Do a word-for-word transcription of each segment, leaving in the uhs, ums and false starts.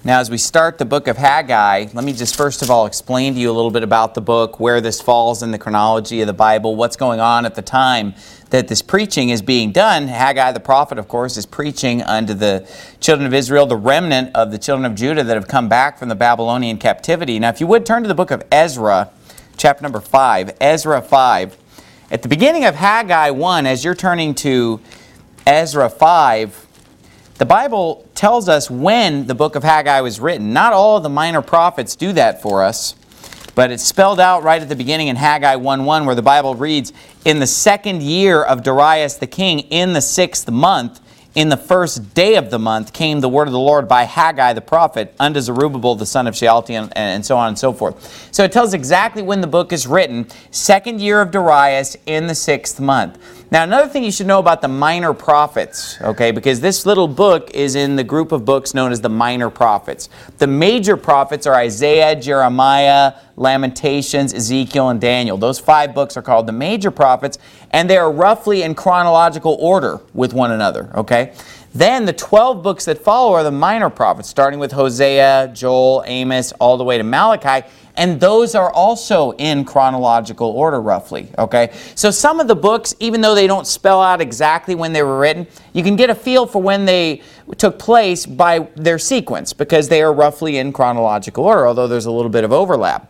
Now, as we start the book of Haggai, let me just first of all explain to you a little bit about the book, where this falls in the chronology of the Bible, what's going on at the time that this preaching is being done. Haggai the prophet, of course, is preaching unto the children of Israel, the remnant of the children of Judah that have come back from the Babylonian captivity. Now, if you would turn to the book of Ezra, chapter number five, Ezra five. At the beginning of Haggai one, as you're turning to Ezra five, the Bible tells us when the book of Haggai was written. Not all of the minor prophets do that for us, but it's spelled out right at the beginning in Haggai one one, where the Bible reads, "In the second year of Darius the king, in the sixth month, in the first day of the month, came the word of the Lord by Haggai the prophet unto Zerubbabel the son of Shealtiel," and so on and so forth. So it tells exactly when the book is written, second year of Darius, in the sixth month. Now, another thing you should know about the minor prophets, okay, because this little book is in the group of books known as the minor prophets. The major prophets are Isaiah, Jeremiah, Lamentations, Ezekiel, and Daniel. Those five books are called the major prophets, and they are roughly in chronological order with one another, okay? Then the twelve books that follow are the minor prophets, starting with Hosea, Joel, Amos, all the way to Malachi. And those are also in chronological order, roughly, okay? So some of the books, even though they don't spell out exactly when they were written, you can get a feel for when they took place by their sequence, because they are roughly in chronological order, although there's a little bit of overlap.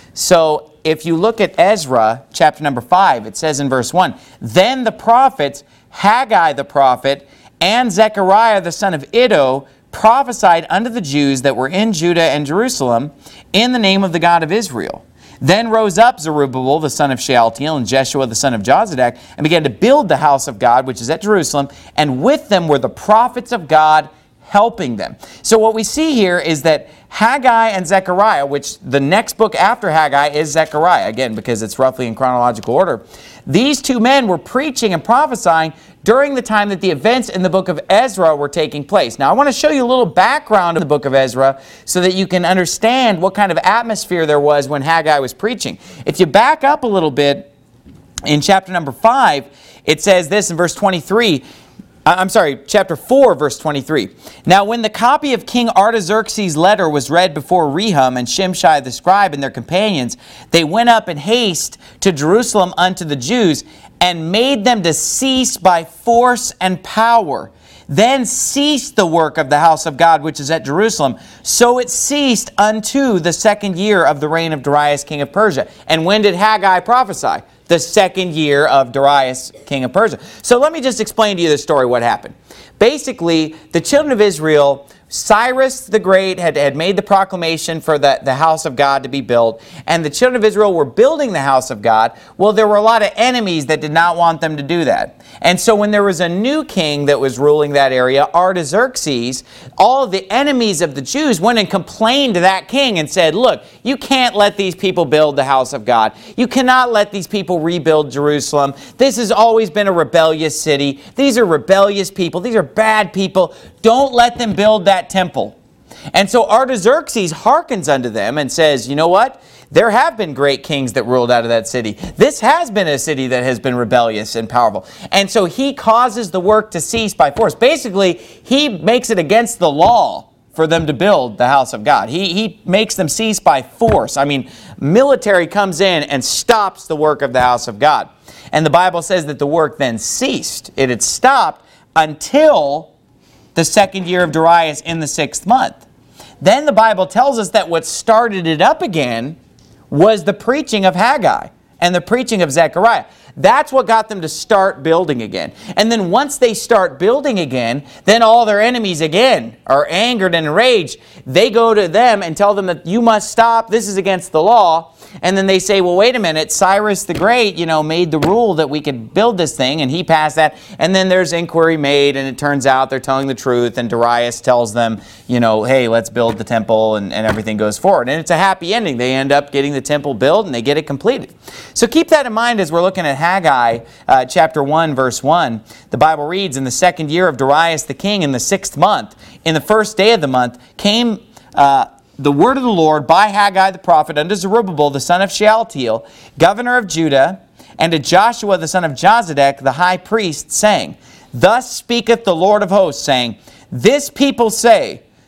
So if you look at Ezra, chapter number five, it says in verse one, "Then the prophets, Haggai the prophet, and Zechariah the son of Iddo, prophesied unto the Jews that were in Judah and Jerusalem in the name of the God of Israel. Then rose up Zerubbabel the son of Shealtiel and Jeshua the son of Jozadak, and began to build the house of God, which is at Jerusalem, and with them were the prophets of God helping them." So what we see here is that Haggai and Zechariah, which the next book after Haggai is Zechariah, again, because it's roughly in chronological order, these two men were preaching and prophesying during the time that the events in the book of Ezra were taking place. Now, I want to show you a little background of the book of Ezra so that you can understand what kind of atmosphere there was when Haggai was preaching. If you back up a little bit, in chapter number five, it says this in verse twenty-three, I'm sorry, chapter four, verse twenty-three. "Now when the copy of King Artaxerxes' letter was read before Rehum and Shimshai the scribe and their companions, they went up in haste to Jerusalem unto the Jews, and made them to cease by force and power. Then ceased the work of the house of God, which is at Jerusalem. So it ceased unto the second year of the reign of Darius king of Persia." And when did Haggai prophesy? The second year of Darius king of Persia. So let me just explain to you the story, what happened. Basically, the children of Israel, Cyrus the Great had, had made the proclamation for the, the house of God to be built, and the children of Israel were building the house of God. Well, there were a lot of enemies that did not want them to do that. And so when there was a new king that was ruling that area, Artaxerxes, all of the enemies of the Jews went and complained to that king and said, "Look, you can't let these people build the house of God. You cannot let these people rebuild Jerusalem. This has always been a rebellious city. These are rebellious people. These are bad people. Don't let them build that temple." And so Artaxerxes hearkens unto them and says, "You know what? There have been great kings that ruled out of that city. This has been a city that has been rebellious and powerful." And so he causes the work to cease by force. Basically, he makes it against the law for them to build the house of God. He, he makes them cease by force. I mean, military comes in and stops the work of the house of God. And the Bible says that the work then ceased. It had stopped until the second year of Darius in the sixth month. Then the Bible tells us that what started it up again was the preaching of Haggai and the preaching of Zechariah. That's what got them to start building again. And then once they start building again, then all their enemies again are angered and enraged. They go to them and tell them that you must stop. This is against the law. And then they say, well, wait a minute, Cyrus the Great, you know, made the rule that we could build this thing, and he passed that. And then there's inquiry made, and it turns out they're telling the truth, and Darius tells them, you know, hey, let's build the temple, and, and everything goes forward. And it's a happy ending. They end up getting the temple built, and they get it completed. So keep that in mind as we're looking at Haggai uh, chapter one, verse one. The Bible reads, in the second year of Darius the king, in the sixth month, in the first day of the month, came uh, the word of the Lord by Haggai the prophet unto Zerubbabel the son of Shealtiel, governor of Judah, and to Joshua the son of Jozadak the high priest, saying, Thus speaketh the Lord of hosts, saying, This people say,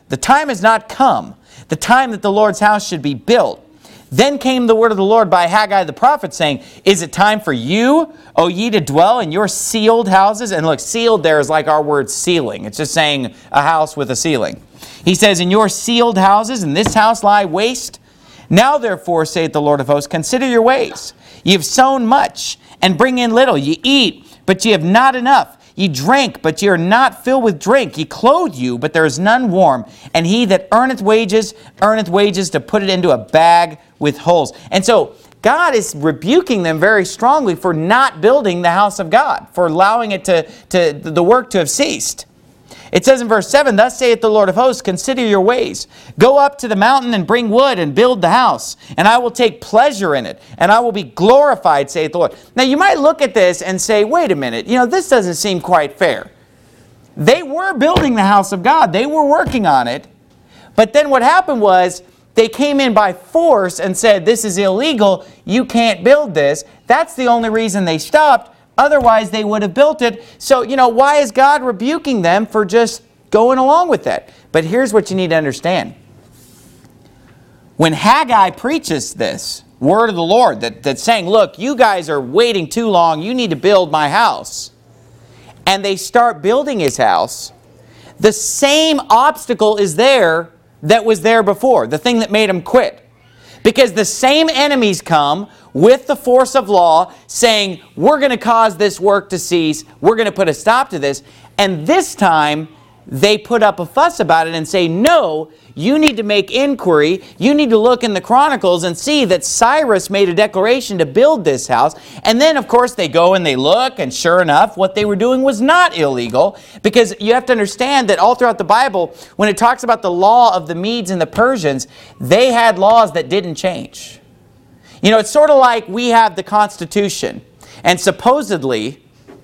The time has not come, the time that the Lord's house should be built. Then came the word of the Lord by Haggai the prophet, saying, Is it time for you, O ye, to dwell in your sealed houses? And look, sealed there is like our word ceiling. It's just saying a house with a ceiling. He says, In your sealed houses, and this house lie waste. Now therefore, saith the Lord of hosts, consider your ways. Ye have sown much, and bring in little. Ye eat, but ye have not enough. Ye drink, but ye are not filled with drink. Ye clothe you, but there is none warm. And he that earneth wages, earneth wages to put it into a bag with holes. And so God is rebuking them very strongly for not building the house of God, for allowing it to, to the work to have ceased. It says in verse seven, Thus saith the Lord of hosts, Consider your ways. Go up to the mountain and bring wood and build the house, and I will take pleasure in it, and I will be glorified, saith the Lord. Now you might look at this and say, wait a minute, you know, this doesn't seem quite fair. They were building the house of God. They were working on it. But then what happened was, they came in by force and said, this is illegal, you can't build this. That's the only reason they stopped. Otherwise, they would have built it. So, you know, why is God rebuking them for just going along with that? But here's what you need to understand. When Haggai preaches this word of the Lord, that, that's saying, look, you guys are waiting too long, you need to build my house. And they start building his house, the same obstacle is there that was there before, the thing that made him quit. Because the same enemies come with the force of law saying, we're going to cause this work to cease, we're going to put a stop to this. And this time, they put up a fuss about it and say, no, you need to make inquiry. You need to look in the Chronicles and see that Cyrus made a declaration to build this house. And then, of course, they go and they look, and sure enough, what they were doing was not illegal. Because you have to understand that all throughout the Bible, when it talks about the law of the Medes and the Persians, they had laws that didn't change. You know, it's sort of like we have the Constitution. And supposedly...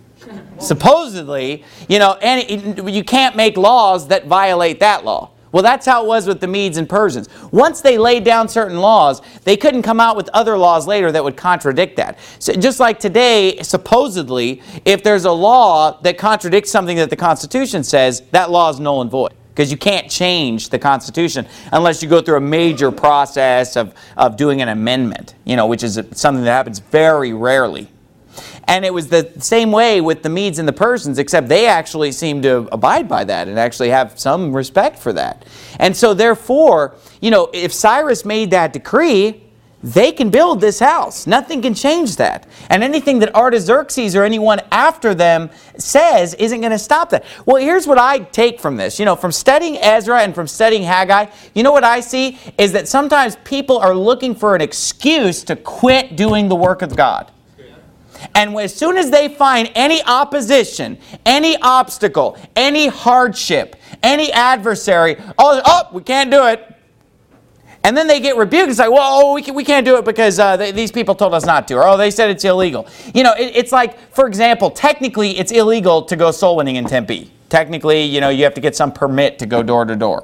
Supposedly, you know, any, you can't make laws that violate that law. Well, that's how it was with the Medes and Persians. Once they laid down certain laws, they couldn't come out with other laws later that would contradict that. So just like today, supposedly, if there's a law that contradicts something that the Constitution says, that law is null and void. Because you can't change the Constitution unless you go through a major process of, of doing an amendment, you know, which is something that happens very rarely. And it was the same way with the Medes and the Persians, except they actually seemed to abide by that and actually have some respect for that. And so therefore, you know, if Cyrus made that decree, they can build this house. Nothing can change that. And anything that Artaxerxes or anyone after them says isn't going to stop that. Well, here's what I take from this. You know, from studying Ezra and from studying Haggai, you know what I see is that sometimes people are looking for an excuse to quit doing the work of God. And as soon as they find any opposition, any obstacle, any hardship, any adversary, oh, oh we can't do it. And then they get rebuked. It's like, well, oh, we, can, we can't do it because uh, they, these people told us not to. Or, oh, they said it's illegal. You know, it, it's like, for example, technically it's illegal to go soul winning in Tempe. Technically, you know, you have to get some permit to go door to door.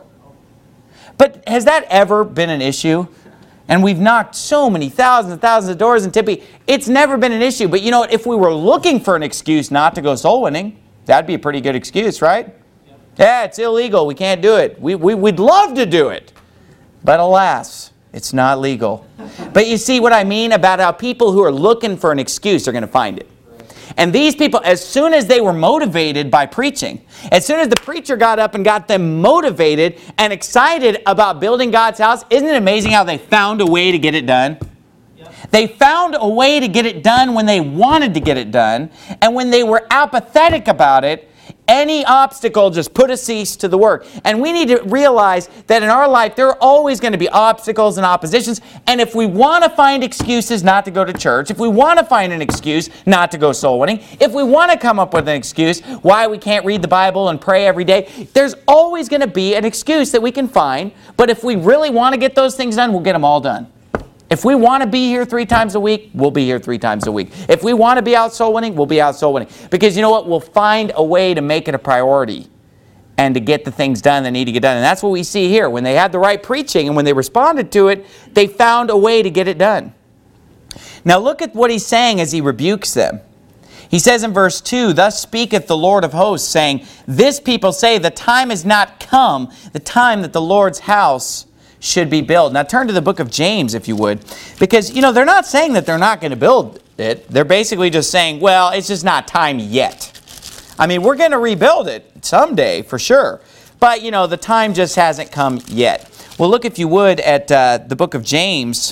But has that ever been an issue? And we've knocked so many thousands and thousands of doors in Tempe. It's never been an issue. But you know what? If we were looking for an excuse not to go soul winning, that'd be a pretty good excuse, right? Yeah, yeah it's illegal. We can't do it. We, we, we'd love to do it. But alas, it's not legal. But you see what I mean about how people who are looking for an excuse are going to find it. And these people, as soon as they were motivated by preaching, as soon as the preacher got up and got them motivated and excited about building God's house, isn't it amazing how they found a way to get it done? Yep. They found a way to get it done when they wanted to get it done. And when they were apathetic about it, any obstacle just put a cease to the work. And we need to realize that in our life, there are always going to be obstacles and oppositions. And if we want to find excuses not to go to church, if we want to find an excuse not to go soul winning, if we want to come up with an excuse why we can't read the Bible and pray every day, there's always going to be an excuse that we can find. But if we really want to get those things done, we'll get them all done. If we want to be here three times a week, we'll be here three times a week. If we want to be out soul winning, we'll be out soul winning. Because you know what? We'll find a way to make it a priority and to get the things done that need to get done. And that's what we see here. When they had the right preaching and when they responded to it, they found a way to get it done. Now look at what he's saying as he rebukes them. He says in verse two, "Thus speaketh the Lord of hosts, saying, This people say, the time is not come, the time that the Lord's house should be built." Now turn to the book of James, if you would, because, you know, they're not saying that they're not going to build it. They're basically just saying, well, it's just not time yet. I mean, we're going to rebuild it someday, for sure. But, you know, the time just hasn't come yet. Well, look, if you would, at uh, the book of James.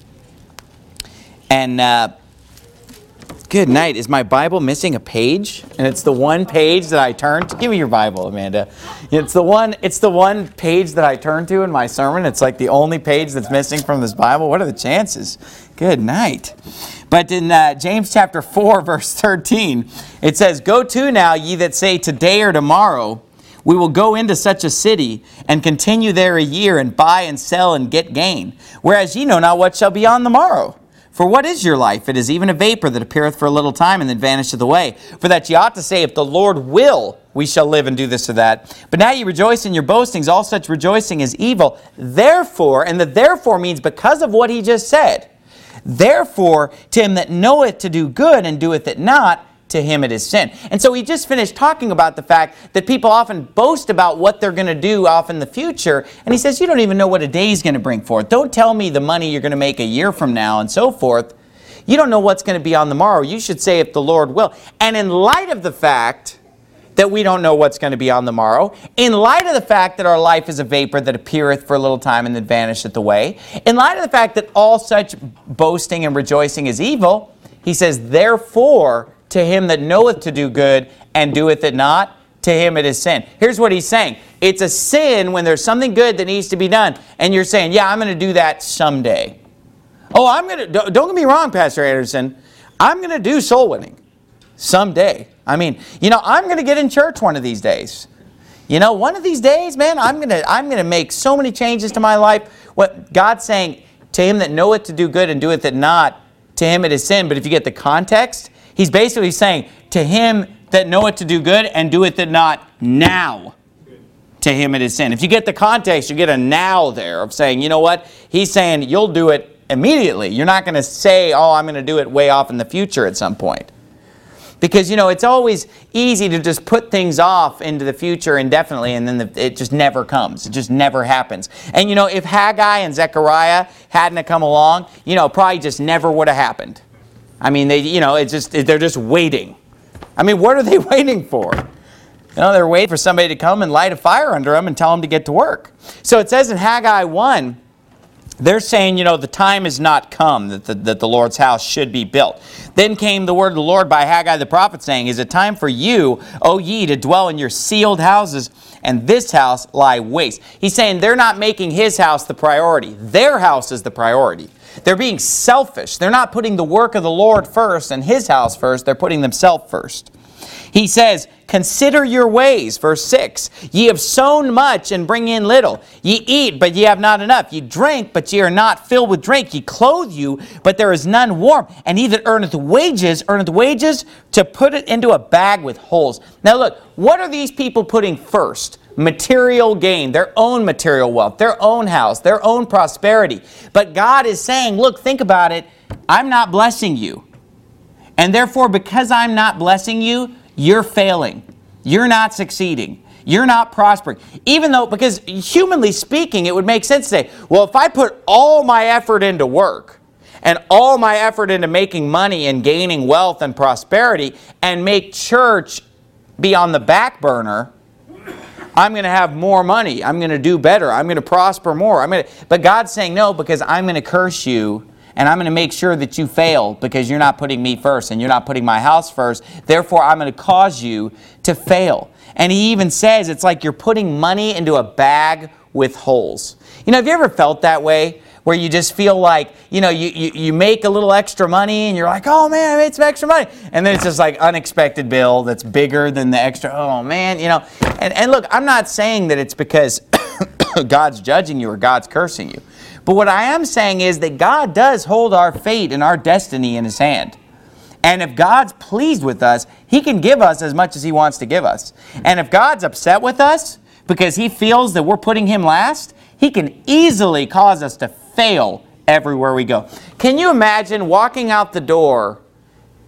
And, uh, good night. Is my Bible missing a page? And it's the one page that I turned to. Give me your Bible, Amanda. It's the one, it's the one page that I turned to in my sermon. It's like the only page that's missing from this Bible. What are the chances? Good night. But in uh, James chapter four, verse thirteen, it says, "Go to now, ye that say, today or tomorrow, we will go into such a city, and continue there a year, and buy and sell and get gain. Whereas ye know not what shall be on the morrow. For what is your life? It is even a vapor that appeareth for a little time, and then vanisheth away. For that ye ought to say, if the Lord will, we shall live and do this or that. But now ye rejoice in your boastings. All such rejoicing is evil. Therefore," and the therefore means because of what he just said, "Therefore, to him that knoweth to do good and doeth it not, to him it is sin." And so he just finished talking about the fact that people often boast about what they're going to do off in the future. And he says, you don't even know what a day is going to bring forth. Don't tell me the money you're going to make a year from now and so forth. You don't know what's going to be on the morrow. You should say, if the Lord will. And in light of the fact that we don't know what's going to be on the morrow, in light of the fact that our life is a vapor that appeareth for a little time and then vanisheth away, in light of the fact that all such boasting and rejoicing is evil, he says, therefore, to him that knoweth to do good and doeth it not, to him it is sin. Here's what he's saying. It's a sin when there's something good that needs to be done, and you're saying, yeah, I'm going to do that someday. Oh, I'm going to, don't get me wrong, Pastor Anderson, I'm going to do soul winning someday. I mean, you know, I'm going to get in church one of these days. You know, one of these days, man, I'm going to, I'm going to make so many changes to my life. What God's saying, to him that knoweth to do good and doeth it not, to him it is sin. But if you get the context, he's basically saying, to him that knoweth to do good and doeth it not now, to him it is sin. If you get the context, you get a now there of saying, you know what? He's saying you'll do it immediately. You're not going to say, oh, I'm going to do it way off in the future at some point. Because, you know, it's always easy to just put things off into the future indefinitely, and then the, it just never comes. It just never happens. And, you know, if Haggai and Zechariah hadn't come along, you know, probably just never would have happened. I mean, they, you know, it's just, they're just waiting. I mean, what are they waiting for? You know, they're waiting for somebody to come and light a fire under them and tell them to get to work. So it says in Haggai one, they're saying, you know, the time is not come that the, that the Lord's house should be built. Then came the word of the Lord by Haggai the prophet, saying, Is it time for you, O ye, to dwell in your sealed houses, and this house lie waste? He's saying they're not making his house the priority. Their house is the priority. They're being selfish. They're not putting the work of the Lord first and his house first. They're putting themselves first. He says, consider your ways, verse six. Ye have sown much and bring in little. Ye eat, but ye have not enough. Ye drink, but ye are not filled with drink. Ye clothe you, but there is none warm. And he that earneth wages, earneth wages to put it into a bag with holes. Now look, what are these people putting first? Material gain, their own material wealth, their own house, their own prosperity. But God is saying, look, think about it. I'm not blessing you. And therefore, because I'm not blessing you, you're failing. You're not succeeding. You're not prospering. Even though, because humanly speaking, it would make sense to say, well, if I put all my effort into work and all my effort into making money and gaining wealth and prosperity and make church be on the back burner, I'm going to have more money. I'm going to do better. I'm going to prosper more. I'm going to, but God's saying, no, because I'm going to curse you. And I'm going to make sure that you fail because you're not putting me first and you're not putting my house first. Therefore, I'm going to cause you to fail. And he even says it's like you're putting money into a bag with holes. You know, have you ever felt that way? Where you just feel like, you know, you, you, you make a little extra money and you're like, oh man, I made some extra money. And then it's just like unexpected bill that's bigger than the extra, oh man, you know. And, and look, I'm not saying that it's because God's judging you or God's cursing you. But what I am saying is that God does hold our fate and our destiny in his hand. And if God's pleased with us, he can give us as much as he wants to give us. And if God's upset with us because he feels that we're putting him last, he can easily cause us to fail everywhere we go. Can you imagine walking out the door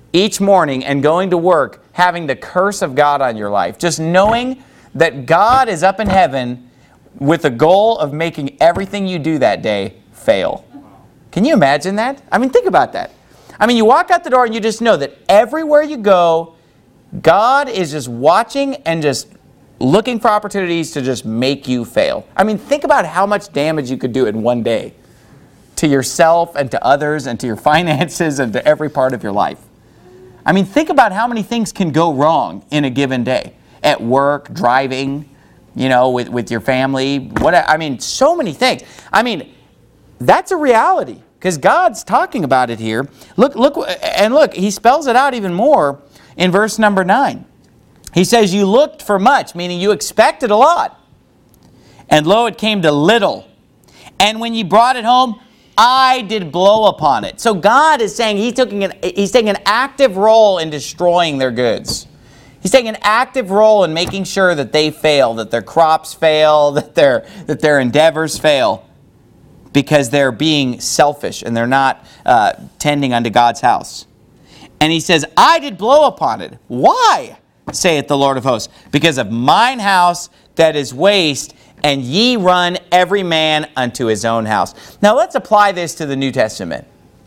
each morning and going to work having the curse of God on your life. Just knowing that God is up in heaven with the goal of making everything you do that day fail. Can you imagine that? I mean, think about that. I mean, you walk out the door and you just know that everywhere you go, God is just watching and just looking for opportunities to just make you fail. I mean, think about how much damage you could do in one day to yourself and to others and to your finances and to every part of your life. I mean, think about how many things can go wrong in a given day. At work, driving, you know, with, with your family. What I mean, so many things. I mean, that's a reality because God's talking about it here. Look, look, and look, he spells it out even more in verse number nine. He says, you looked for much, meaning you expected a lot. And lo, it came to little. And when you brought it home, I did blow upon it. So God is saying he's taking an, he's taking an active role in destroying their goods. He's taking an active role in making sure that they fail, that their crops fail, that their, that their endeavors fail, because they're being selfish and they're not uh, tending unto God's house. And he says, I did blow upon it. Why, saith the Lord of hosts? Because of mine house that is waste, and ye run every man unto his own house. Now let's apply this to the New Testament.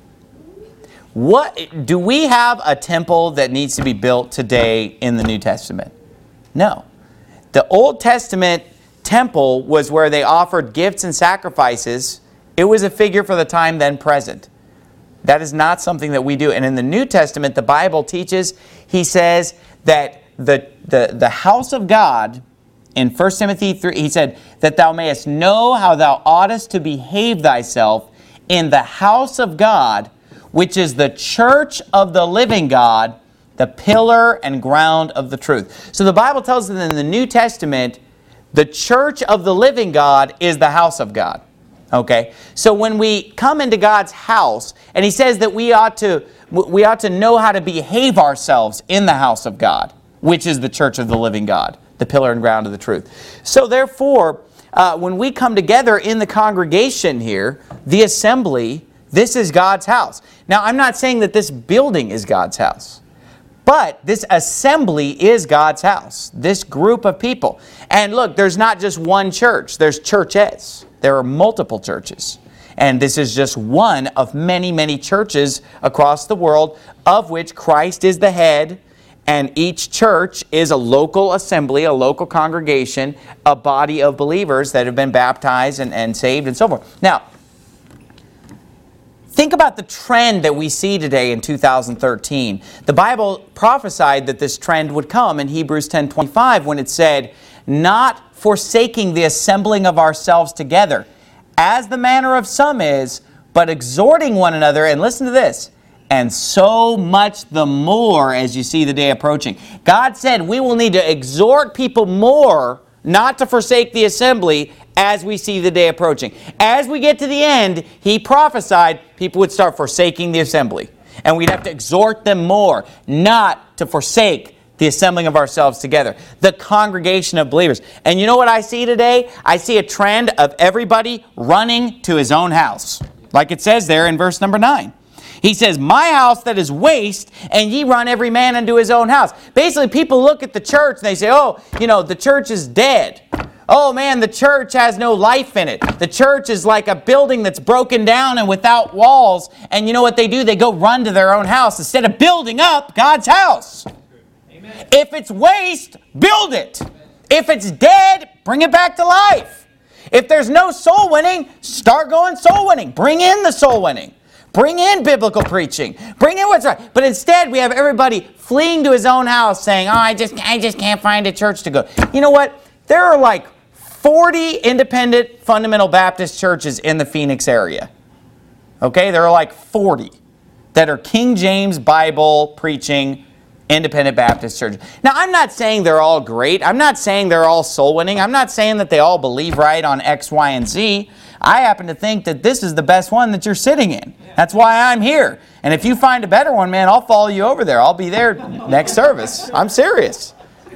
What do we have a temple that needs to be built today in the New Testament? No. The Old Testament temple was where they offered gifts and sacrifices. It was a figure for the time then present. That is not something that we do. And in the New Testament, the Bible teaches, he says that the, the, the house of God, in First Timothy three, he said, that thou mayest know how thou oughtest to behave thyself in the house of God, which is the church of the living God, the pillar and ground of the truth. So the Bible tells us that in the New Testament, the church of the living God is the house of God. Okay? So when we come into God's house, and he says that we ought to, we ought to know how to behave ourselves in the house of God, which is the church of the living God, the pillar and ground of the truth. So therefore, uh, when we come together in the congregation here, the assembly, this is God's house. Now, I'm not saying that this building is God's house, but this assembly is God's house, this group of people. And look, there's not just one church, there's churches. There are multiple churches. And this is just one of many, many churches across the world, of which Christ is the head. And each church is a local assembly, a local congregation, a body of believers that have been baptized and, and saved and so forth. Now, think about the trend that we see today in two thousand thirteen. The Bible prophesied that this trend would come in Hebrews ten twenty-five when it said, not forsaking the assembling of ourselves together, as the manner of some is, but exhorting one another, and listen to this, and so much the more as you see the day approaching. God said we will need to exhort people more not to forsake the assembly as we see the day approaching. As we get to the end, he prophesied people would start forsaking the assembly. And we'd have to exhort them more not to forsake the assembling of ourselves together. The congregation of believers. And you know what I see today? I see a trend of everybody running to his own house. Like it says there in verse number nine. He says, my house that is waste, and ye run every man unto his own house. Basically, people look at the church and they say, oh, you know, the church is dead. Oh man, the church has no life in it. The church is like a building that's broken down and without walls. And you know what they do? They go run to their own house instead of building up God's house. Amen. If it's waste, build it. If it's dead, bring it back to life. If there's no soul winning, start going soul winning. Bring in the soul winning. Bring in biblical preaching. Bring in what's right. But instead, we have everybody fleeing to his own house saying, oh, I just, I just can't find a church to go. You know what? There are like forty independent fundamental Baptist churches in the Phoenix area. Okay? There are like forty that are King James Bible preaching independent Baptist churches. Now, I'm not saying they're all great. I'm not saying they're all soul winning. I'm not saying that they all believe right on X, Y, and Z. I happen to think that this is the best one that you're sitting in. That's why I'm here. And if you find a better one, man, I'll follow you over there. I'll be there next service. I'm serious.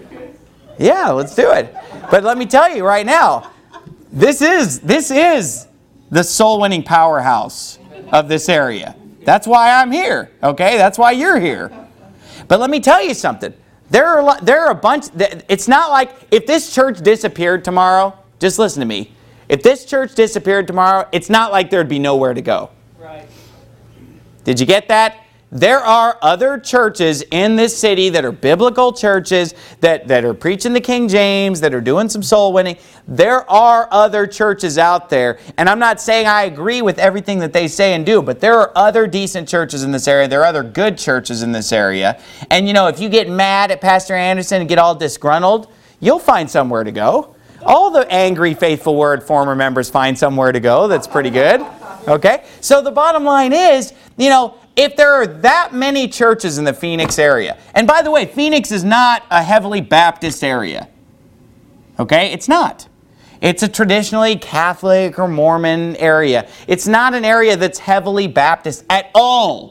Yeah, let's do it. But let me tell you right now, this is, this is the soul-winning powerhouse of this area. That's why I'm here, okay? That's why you're here. But let me tell you something. There are, a lot, there are a bunch, it's not like if this church disappeared tomorrow, just listen to me. If this church disappeared tomorrow, it's not like there'd be nowhere to go. Right. Did you get that? There are other churches in this city that are biblical churches that, that are preaching the King James, that are doing some soul winning. There are other churches out there. And I'm not saying I agree with everything that they say and do, but there are other decent churches in this area. There are other good churches in this area. And you know, if you get mad at Pastor Anderson and get all disgruntled, you'll find somewhere to go. All the angry Faithful Word former members find somewhere to go. That's pretty good. Okay? So the bottom line is, you know, if there are that many churches in the Phoenix area, and by the way, Phoenix is not a heavily Baptist area. Okay? It's not. It's a traditionally Catholic or Mormon area. It's not an area that's heavily Baptist at all.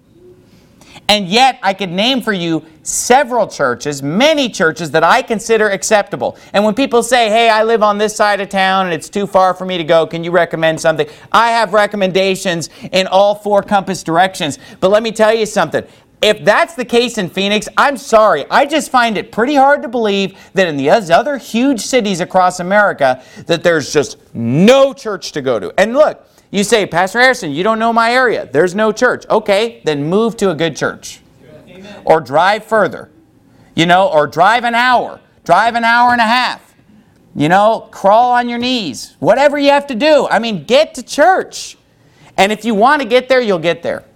And yet, I could name for you several churches, many churches that I consider acceptable. And when people say, hey, I live on this side of town and it's too far for me to go, can you recommend something? I have recommendations in all four compass directions. But let me tell you something. If that's the case in Phoenix, I'm sorry. I just find it pretty hard to believe that in the other huge cities across America that there's just no church to go to. And look, you say, Pastor Harrison, you don't know my area. There's no church. Okay, then move to a good church. Amen. Or drive further. You know, or drive an hour. Drive an hour and a half. You know, crawl on your knees. Whatever you have to do. I mean, get to church. And if you want to get there, you'll get there.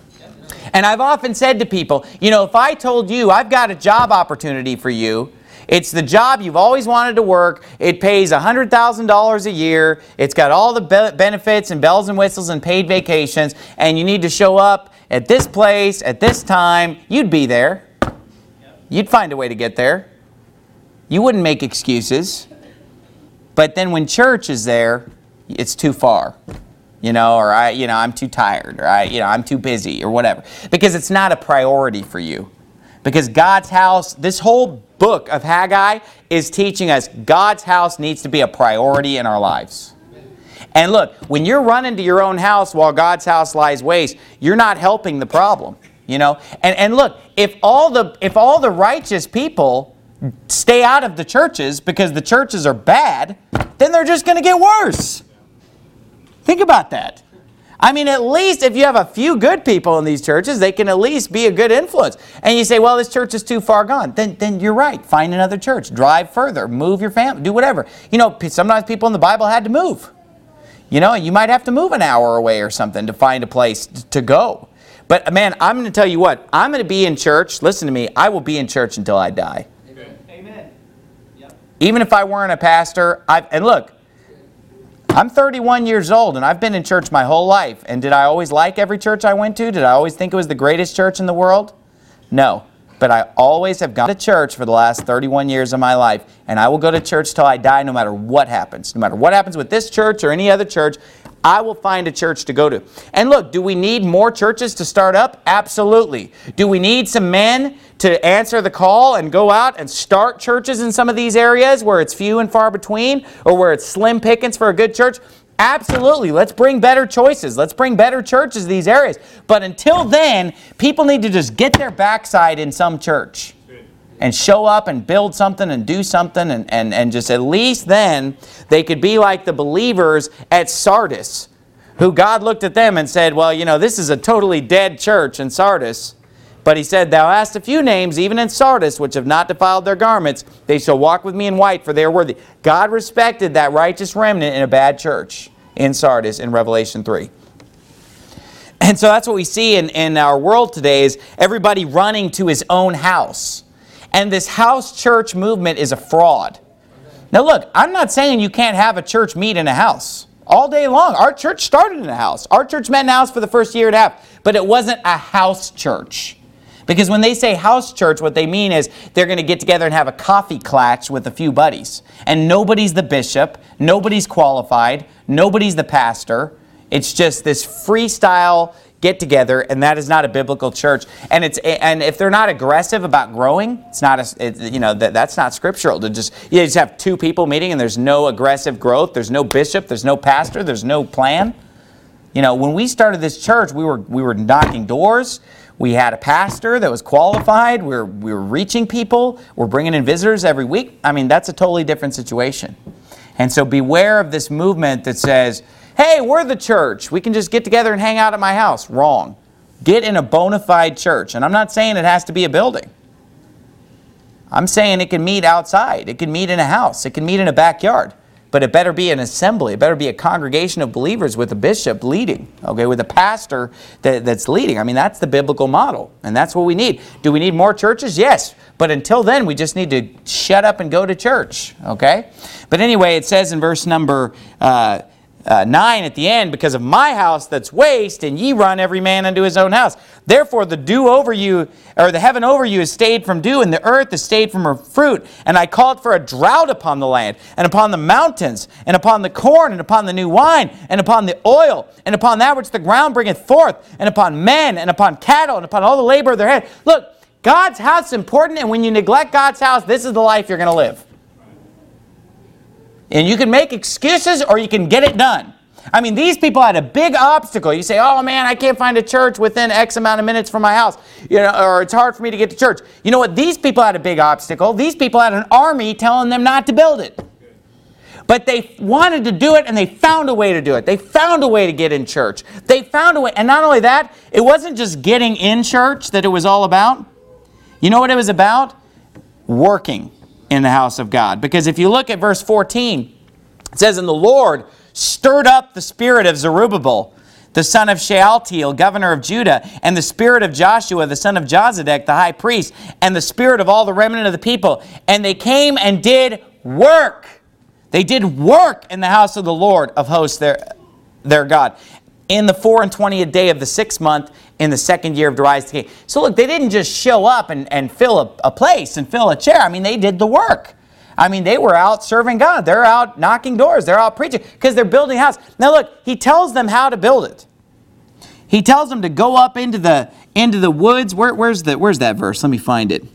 And I've often said to people, you know, if I told you I've got a job opportunity for you, it's the job you've always wanted to work. It pays one hundred thousand dollars a year. It's got all the be- benefits and bells and whistles and paid vacations. And you need to show up at this place at this time. You'd be there. You'd find a way to get there. You wouldn't make excuses. But then when church is there, it's too far. You know, or I, you know, I'm too tired, or I, you know, I'm too busy, or whatever. Because it's not a priority for you. Because God's house, this whole book of Haggai is teaching us God's house needs to be a priority in our lives. And look, when you're running to your own house while God's house lies waste, you're not helping the problem. You know, and and look, if all the if all the righteous people stay out of the churches because the churches are bad, then they're just going to get worse. Think about that. I mean, at least if you have a few good people in these churches, they can at least be a good influence. And you say, well, this church is too far gone. Then, then you're right. Find another church. Drive further. Move your family. Do whatever. You know, sometimes people in the Bible had to move. You know, you might have to move an hour away or something to find a place to go. But man, I'm going to tell you what. I'm going to be in church. Listen to me. I will be in church until I die. Amen. Amen. Yep. Even if I weren't a pastor. I, and look, I'm thirty-one years old and I've been in church my whole life. And did I always like every church I went to? Did I always think it was the greatest church in the world? No. But I always have gone to church for the last thirty-one years of my life. And I will go to church till I die no matter what happens. No matter what happens with this church or any other church, I will find a church to go to. And look, do we need more churches to start up? Absolutely. Do we need some men to answer the call and go out and start churches in some of these areas where it's few and far between or where it's slim pickings for a good church? Absolutely. Let's bring better choices. Let's bring better churches to these areas. But until then, people need to just get their backside in some church and show up and build something and do something. And, and, and just at least then they could be like the believers at Sardis, who God looked at them and said, well, you know, this is a totally dead church in Sardis. But he said, thou hast a few names, even in Sardis, which have not defiled their garments. They shall walk with me in white, for they are worthy. God respected that righteous remnant in a bad church in Sardis in Revelation three. And so that's what we see in, in our world today is everybody running to his own house. And this house church movement is a fraud. Now look, I'm not saying you can't have a church meet in a house all day long. Our church started in a house. Our church met in a house for the first year and a half. But it wasn't a house church. Because when they say house church, what they mean is they're going to get together and have a coffee clatch with a few buddies. And nobody's the bishop, nobody's qualified, nobody's the pastor. It's just this freestyle get together, and that is not a biblical church. And it's and if they're not aggressive about growing, it's not a, it, you know that that's not scriptural. To just you just have two people meeting and there's no aggressive growth, there's no bishop, there's no pastor, there's no plan. You know, when we started this church, we were we were knocking doors. We had a pastor that was qualified. We were, we were reaching people. We're bringing in visitors every week. I mean, that's a totally different situation. And so beware of this movement that says, hey, we're the church. We can just get together and hang out at my house. Wrong. Get in a bona fide church. And I'm not saying it has to be a building. I'm saying it can meet outside. It can meet in a house. It can meet in a backyard. But it better be an assembly. It better be a congregation of believers with a bishop leading, okay, with a pastor that, that's leading. I mean, that's the biblical model, and that's what we need. Do we need more churches? Yes. But until then, we just need to shut up and go to church, okay? But anyway, it says in verse number uh, uh, nine at the end, because of my house that's waste, and ye run every man unto his own house. Therefore the dew over you, or the heaven over you is stayed from dew, and the earth is stayed from her fruit. And I called for a drought upon the land, and upon the mountains, and upon the corn, and upon the new wine, and upon the oil, and upon that which the ground bringeth forth, and upon men, and upon cattle, and upon all the labor of their hand. Look, God's house is important, and when you neglect God's house, this is the life you're going to live. And you can make excuses or you can get it done. I mean, these people had a big obstacle. You say, oh man, I can't find a church within X amount of minutes from my house. You know, or it's hard for me to get to church. You know what? These people had a big obstacle. These people had an army telling them not to build it. But they wanted to do it, and they found a way to do it. They found a way to get in church. They found a way. And not only that, it wasn't just getting in church that it was all about. You know what it was about? Working in the house of God. Because if you look at verse fourteen, it says, and the Lord stirred up the spirit of Zerubbabel, the son of Shealtiel, governor of Judah, and the spirit of Joshua, the son of Jozadak, the high priest, and the spirit of all the remnant of the people. And they came and did work. They did work in the house of the Lord of hosts, their, their God, in the four and twentieth day of the sixth month, in the second year of Darius the king. So look, they didn't just show up and, and fill a, a place and fill a chair. I mean, they did the work. I mean, they were out serving God. They're out knocking doors. They're out preaching because they're building a house. Now look, he tells them how to build it. He tells them to go up into the into the woods. Where, where's the where's that verse? Let me find it.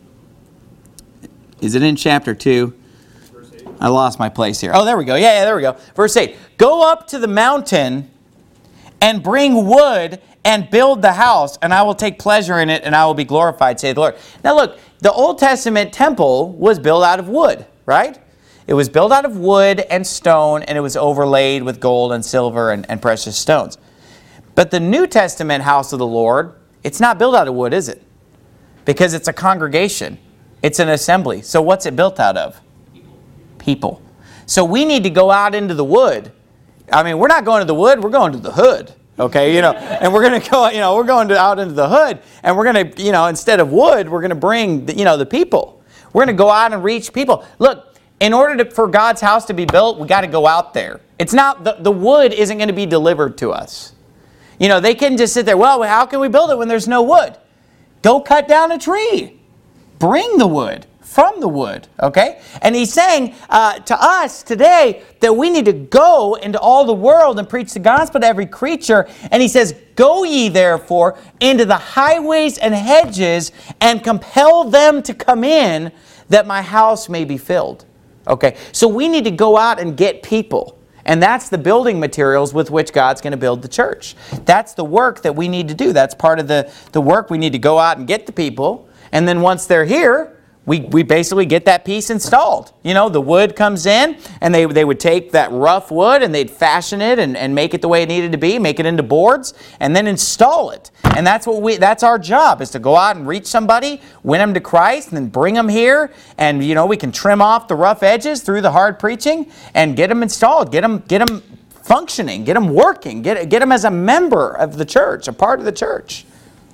Is it in chapter two? Verse eight. I lost my place here. Oh, there we go. Yeah, yeah, there we go. Verse eight. Go up to the mountain and bring wood and build the house, and I will take pleasure in it, and I will be glorified, say the Lord. Now look, the Old Testament temple was built out of wood, right? It was built out of wood and stone, and it was overlaid with gold and silver and, and precious stones. But the New Testament house of the Lord, it's not built out of wood, is it? Because it's a congregation. It's an assembly. So what's it built out of? People. So we need to go out into the wood. I mean, we're not going to the wood, we're going to the hood. Okay, you know, and we're going to go, you know, we're going to, out into the hood, and we're going to, you know, instead of wood, we're going to bring, the, you know, the people. We're going to go out and reach people. Look, in order to, for God's house to be built, we got to go out there. It's not, the, the wood isn't going to be delivered to us. You know, they can just sit there, well, how can we build it when there's no wood? Go cut down a tree. Bring the wood from the wood, okay? And he's saying uh, to us today that we need to go into all the world and preach the gospel to every creature. And he says, go ye therefore into the highways and hedges and compel them to come in that my house may be filled. Okay, so we need to go out and get people. And that's the building materials with which God's going to build the church. That's the work that we need to do. That's part of the, the work. We need to go out and get the people. And then once they're here, We, we basically get that piece installed. You know, the wood comes in, and they, they would take that rough wood and they'd fashion it and, and make it the way it needed to be, make it into boards, and then install it. And that's what we that's our job, is to go out and reach somebody, win them to Christ, and then bring them here. And, you know, we can trim off the rough edges through the hard preaching and get them installed, get them, get them functioning, get them working, get, get them as a member of the church, a part of the church.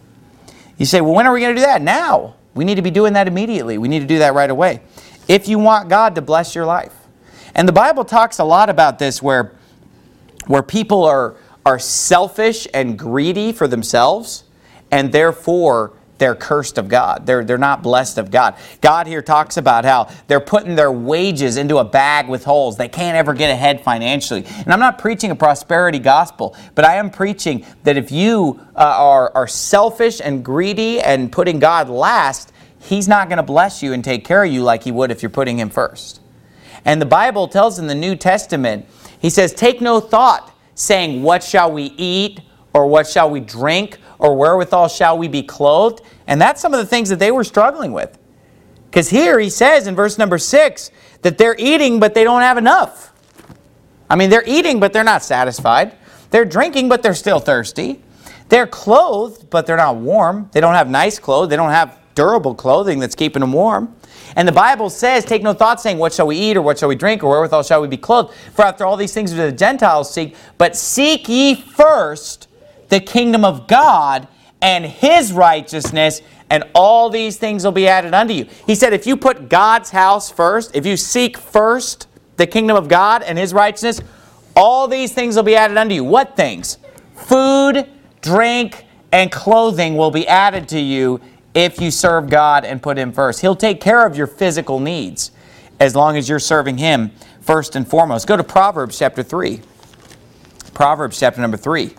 You say, well, when are we going to do that? Now. We need to be doing that immediately. We need to do that right away if you want God to bless your life. And the Bible talks a lot about this, where, where people are, are selfish and greedy for themselves, and therefore they're cursed of God. They're, they're not blessed of God. God here talks about how they're putting their wages into a bag with holes. They can't ever get ahead financially. And I'm not preaching a prosperity gospel, but I am preaching that if you uh, are, are selfish and greedy and putting God last, He's not going to bless you and take care of you like He would if you're putting Him first. And the Bible tells in the New Testament, He says, take no thought, saying, what shall we eat, or what shall we drink, or wherewithal shall we be clothed? And that's some of the things that they were struggling with. Because here he says in verse number six that they're eating but they don't have enough. I mean, they're eating but they're not satisfied. They're drinking but they're still thirsty. They're clothed but they're not warm. They don't have nice clothes. They don't have durable clothing that's keeping them warm. And the Bible says, take no thought saying, what shall we eat, or what shall we drink, or wherewithal shall we be clothed? For after all these things do the Gentiles seek. But seek ye first the kingdom of God and His righteousness, and all these things will be added unto you. He said, if you put God's house first, if you seek first the kingdom of God and His righteousness, all these things will be added unto you. What things? Food, drink, and clothing will be added to you if you serve God and put Him first. He'll take care of your physical needs as long as you're serving Him first and foremost. Go to Proverbs chapter three. Proverbs chapter number three.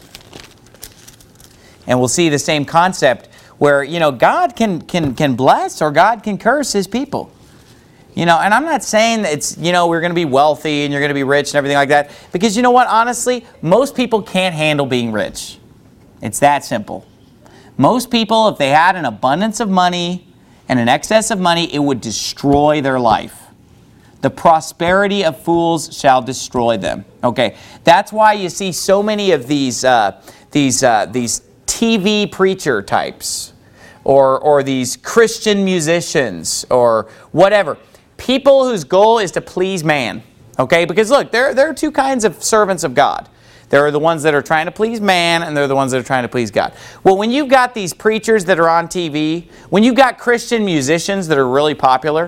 And we'll see the same concept where, you know, God can, can, can bless or God can curse His people. You know, and I'm not saying that it's, you know, we're going to be wealthy and you're going to be rich and everything like that. Because you know what, honestly, most people can't handle being rich. It's that simple. Most people, if they had an abundance of money and an excess of money, it would destroy their life. The prosperity of fools shall destroy them. Okay, that's why you see so many of these uh, these uh, these T V preacher types, or or these Christian musicians, or whatever. People whose goal is to please man. Okay, because look, there there are two kinds of servants of God. There are the ones that are trying to please man, and there are the ones that are trying to please God. Well, when you've got these preachers that are on T V, when you've got Christian musicians that are really popular,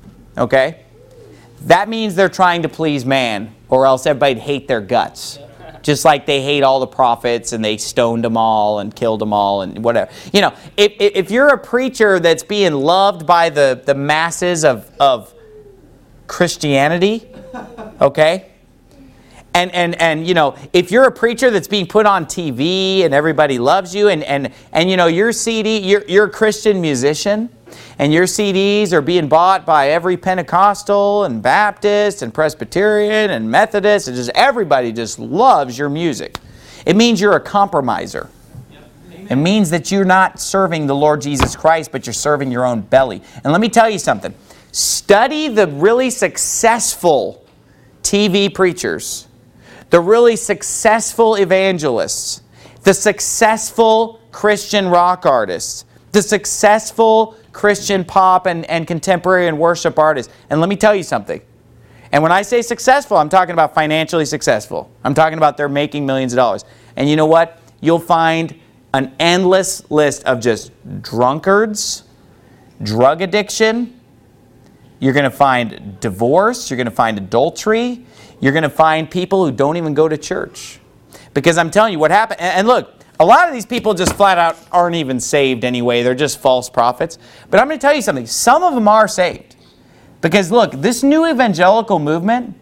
okay, that means they're trying to please man, or else everybody'd hate their guts. Just like they hate all the prophets, and they stoned them all, and killed them all, and whatever. You know, if, if you're a preacher that's being loved by the, the masses of, of Christianity, okay, And, and, and, you know, if you're a preacher that's being put on T V and everybody loves you, and, and, and you know, your C D, you're, you're a Christian musician, and your C Ds are being bought by every Pentecostal and Baptist and Presbyterian and Methodist, and just everybody just loves your music. It means you're a compromiser. It means that you're not serving the Lord Jesus Christ, but you're serving your own belly. And let me tell you something. Study the really successful T V preachers, the really successful evangelists, the successful Christian rock artists, the successful Christian pop and, and contemporary and worship artists. And let me tell you something. And when I say successful, I'm talking about financially successful. I'm talking about they're making millions of dollars. And you know what? You'll find an endless list of just drunkards, drug addiction. You're going to find divorce. You're going to find adultery. You're going to find people who don't even go to church. Because I'm telling you what happened. And look, a lot of these people just flat out aren't even saved anyway. They're just false prophets. But I'm going to tell you something. Some of them are saved. Because look, this new evangelical movement,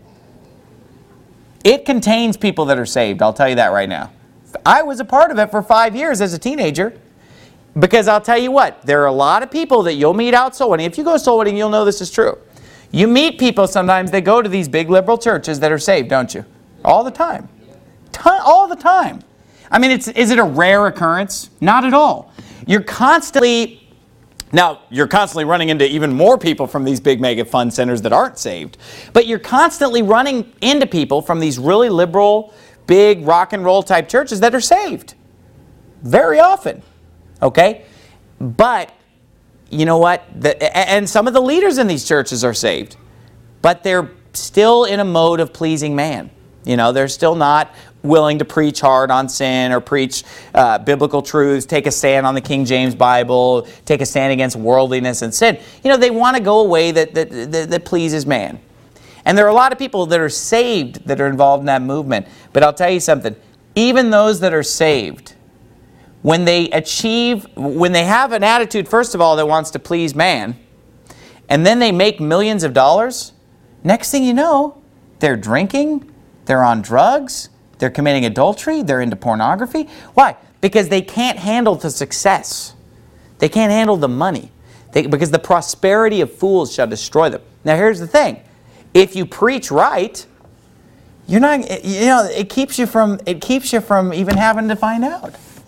it contains people that are saved. I'll tell you that right now. I was a part of it for five years as a teenager. Because I'll tell you what, there are a lot of people that you'll meet out soul winning. If you go soul winning, you'll know this is true. You meet people sometimes, they go to these big liberal churches that are saved, don't you? All the time. Ton, all the time. I mean, it's, is it a rare occurrence? Not at all. You're constantly, now, you're constantly running into even more people from these big mega fun centers that aren't saved. But you're constantly running into people from these really liberal, big rock and roll type churches that are saved. Very often. Okay? But, you know what? The, and some of the leaders in these churches are saved. But they're still in a mode of pleasing man. You know, they're still not willing to preach hard on sin or preach uh, biblical truths, take a stand on the King James Bible, take a stand against worldliness and sin. You know, they want to go a way that, that, that, that pleases man. And there are a lot of people that are saved that are involved in that movement. But I'll tell you something. Even those that are saved, when they achieve, when they have an attitude, first of all, that wants to please man, and then they make millions of dollars, next thing you know, they're drinking, they're on drugs, they're committing adultery, they're into pornography. Why? Because they can't handle the success. They can't handle the money. They, because the prosperity of fools shall destroy them. Now here's the thing. If you preach right, you're not, you know, it keeps you from, it keeps you from even having to find out.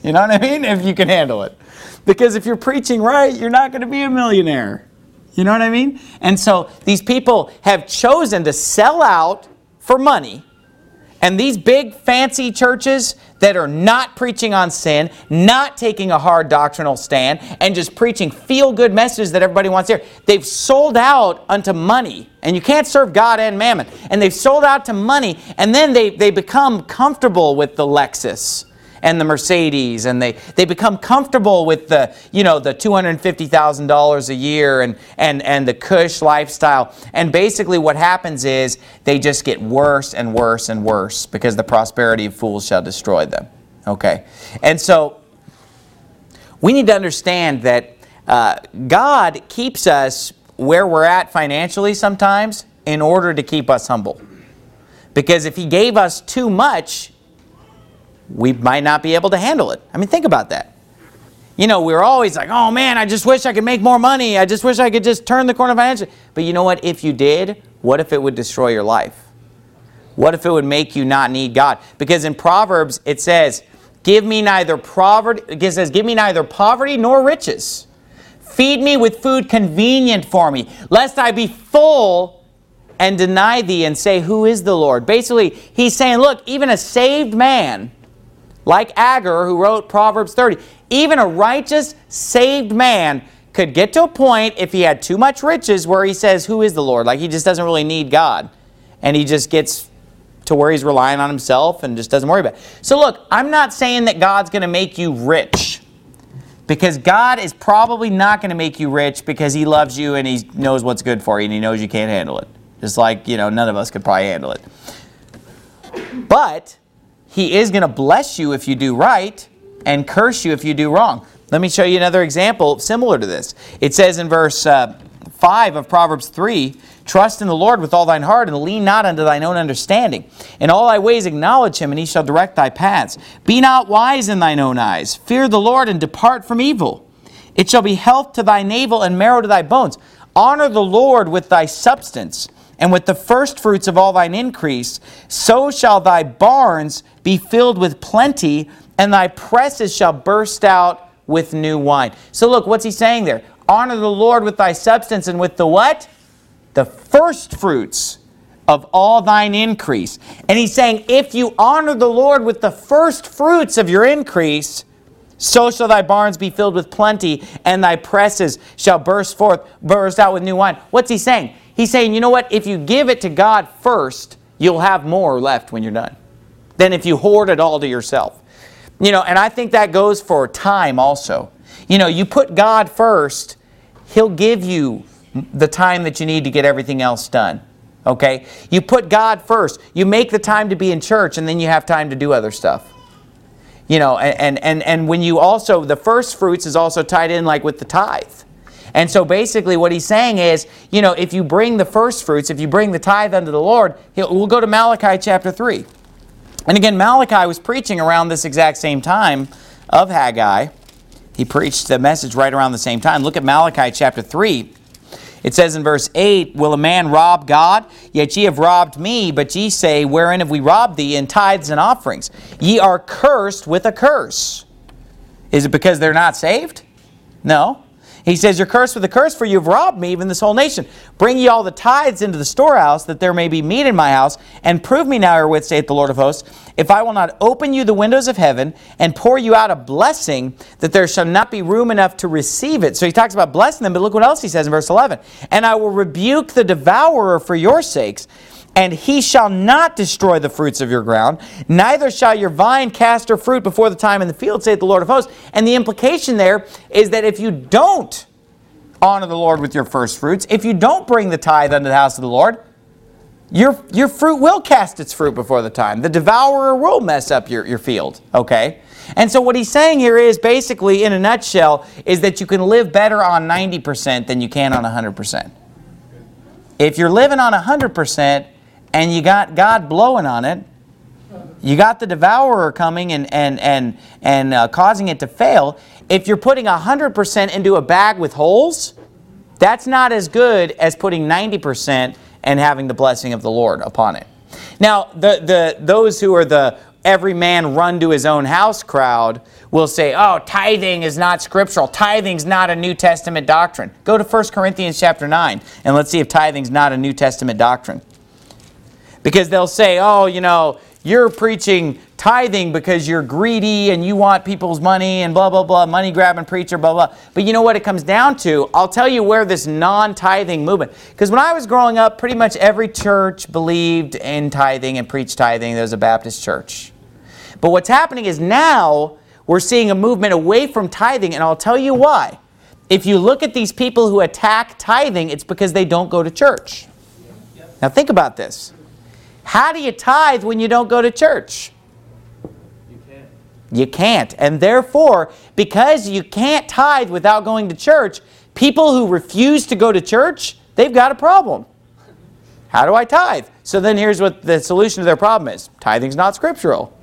You know what I mean? If you can handle it. Because if you're preaching right, you're not going to be a millionaire. You know what I mean? And so these people have chosen to sell out for money. And these big fancy churches that are not preaching on sin, not taking a hard doctrinal stand, and just preaching feel-good messages that everybody wants to hear, they've sold out unto money. And you can't serve God and mammon. And they've sold out to money, and then they, they become comfortable with the Lexus and the Mercedes, and they, they become comfortable with the, you know, the two hundred fifty thousand dollars a year and, and, and the cush lifestyle. And basically what happens is they just get worse and worse and worse because the prosperity of fools shall destroy them. Okay? And so we need to understand that uh, God keeps us where we're at financially sometimes in order to keep us humble. Because if He gave us too much, we might not be able to handle it. I mean, think about that. You know, we're always like, oh man, I just wish I could make more money. I just wish I could just turn the corner financially. But you know what? If you did, what if it would destroy your life? What if it would make you not need God? Because in Proverbs, it says, give me neither poverty, it says, give me neither poverty nor riches. Feed me with food convenient for me, lest I be full and deny thee and say, who is the Lord? Basically, he's saying, look, even a saved man, like Agur, who wrote Proverbs thirty, even a righteous, saved man could get to a point, if he had too much riches, where he says, who is the Lord? Like he just doesn't really need God. And he just gets to where he's relying on himself and just doesn't worry about it. So look, I'm not saying that God's going to make you rich. Because God is probably not going to make you rich because He loves you and He knows what's good for you and He knows you can't handle it. Just like, you know, none of us could probably handle it. But He is going to bless you if you do right and curse you if you do wrong. Let me show you another example similar to this. It says in verse uh, five of Proverbs three, trust in the Lord with all thine heart and lean not unto thine own understanding. In all thy ways acknowledge Him and He shall direct thy paths. Be not wise in thine own eyes. Fear the Lord and depart from evil. It shall be health to thy navel and marrow to thy bones. Honor the Lord with thy substance and with the first fruits of all thine increase. So shall thy barns be filled with plenty, and thy presses shall burst out with new wine. So look, what's he saying there? Honor the Lord with thy substance and with the what? The first fruits of all thine increase. And he's saying, if you honor the Lord with the first fruits of your increase, so shall thy barns be filled with plenty, and thy presses shall burst forth, burst out with new wine. What's he saying? He's saying, you know what? If you give it to God first, you'll have more left when you're done than if you hoard it all to yourself. You know, and I think that goes for time also. You know, you put God first, He'll give you the time that you need to get everything else done. Okay? You put God first. You make the time to be in church, and then you have time to do other stuff. You know, and, and, and when you also, the first fruits is also tied in like with the tithe. And so basically what he's saying is, you know, if you bring the first fruits, if you bring the tithe unto the Lord, he'll, we'll go to Malachi chapter three. And again, Malachi was preaching around this exact same time of Haggai. He preached the message right around the same time. Look at Malachi chapter three. It says in verse eight, will a man rob God? Yet ye have robbed me, but ye say, wherein have we robbed thee? In tithes and offerings. Ye are cursed with a curse. Is it because they're not saved? No. He says, you're cursed with a curse, for you have robbed me, even this whole nation. Bring ye all the tithes into the storehouse, that there may be meat in my house, and prove me now herewith, saith the Lord of hosts, if I will not open you the windows of heaven, and pour you out a blessing, that there shall not be room enough to receive it. So he talks about blessing them, but look what else he says in verse eleven. And I will rebuke the devourer for your sakes, and he shall not destroy the fruits of your ground, neither shall your vine cast her fruit before the time in the field, saith the Lord of hosts. And the implication there is that if you don't honor the Lord with your first fruits, if you don't bring the tithe unto the house of the Lord, your, your fruit will cast its fruit before the time. The devourer will mess up your, your field, okay? And so what he's saying here is basically, in a nutshell, is that you can live better on ninety percent than you can on one hundred percent. If you're living on one hundred percent, and you got God blowing on it, you got the devourer coming and, and, and, and uh, causing it to fail. If you're putting one hundred percent into a bag with holes, that's not as good as putting ninety percent and having the blessing of the Lord upon it. Now, the, the, those who are the every man run to his own house crowd will say, oh, tithing is not scriptural. Tithing's not a New Testament doctrine. Go to First Corinthians chapter nine and let's see if tithing's not a New Testament doctrine. Because they'll say, oh, you know, you're preaching tithing because you're greedy and you want people's money and blah, blah, blah, money grabbing preacher, blah, blah. But you know what it comes down to? I'll tell you where this non-tithing movement, because when I was growing up, pretty much every church believed in tithing and preached tithing. There was a Baptist church. But what's happening is now we're seeing a movement away from tithing, and I'll tell you why. If you look at these people who attack tithing, it's because they don't go to church. Now think about this. How do you tithe when you don't go to church? You can't. You can't. And therefore, because you can't tithe without going to church, people who refuse to go to church, they've got a problem. How do I tithe? So then here's what the solution to their problem is. Tithing's not scriptural.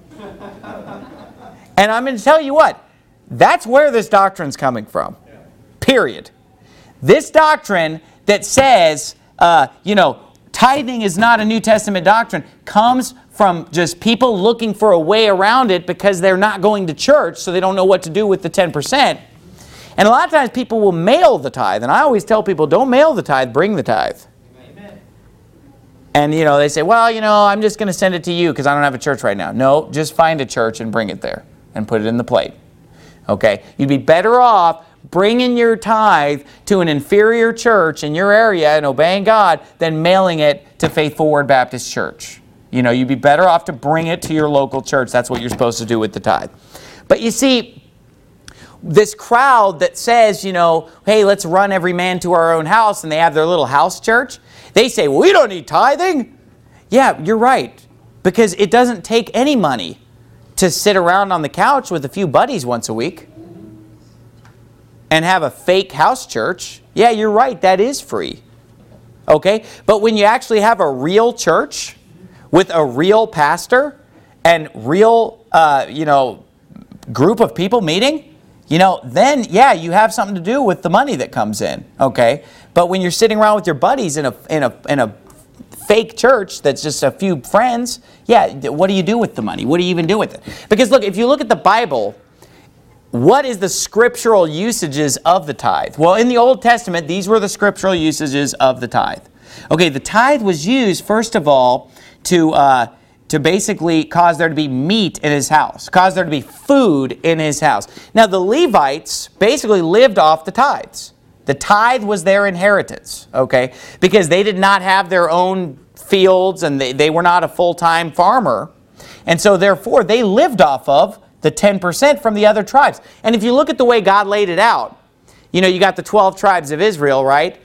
And I'm going to tell you what. That's where this doctrine's coming from. Period. This doctrine that says, uh, you know, tithing is not a New Testament doctrine comes from just people looking for a way around it because they're not going to church, so they don't know what to do with the ten percent. And a lot of times people will mail the tithe. And I always tell people, don't mail the tithe, bring the tithe. Amen. And, you know, they say, well, you know, I'm just going to send it to you because I don't have a church right now. No, just find a church and bring it there and put it in the plate. Okay? You'd be better off bringing your tithe to an inferior church in your area and obeying God than mailing it to Faithful Word Baptist Church. You know, you'd be better off to bring it to your local church. That's what you're supposed to do with the tithe. But you see, this crowd that says, you know, hey, let's run every man to our own house, and they have their little house church, they say, well, we don't need tithing. Yeah, you're right. Because it doesn't take any money to sit around on the couch with a few buddies once a week and have a fake house church. Yeah, you're right. That is free. Okay? But when you actually have a real church with a real pastor and real, uh, you know, group of people meeting, you know, then, yeah, you have something to do with the money that comes in. Okay? But when you're sitting around with your buddies in a, in a, in a fake church that's just a few friends, yeah, what do you do with the money? What do you even do with it? Because look, if you look at the Bible, what is the scriptural usages of the tithe? Well, in the Old Testament, these were the scriptural usages of the tithe. Okay, the tithe was used, first of all, to, uh, to basically cause there to be meat in his house, cause there to be food in his house. Now, the Levites basically lived off the tithes. The tithe was their inheritance, okay, because they did not have their own fields and they, they were not a full-time farmer. And so, therefore, they lived off of the ten percent from the other tribes. And if you look at the way God laid it out, you know, you got the twelve tribes of Israel, right?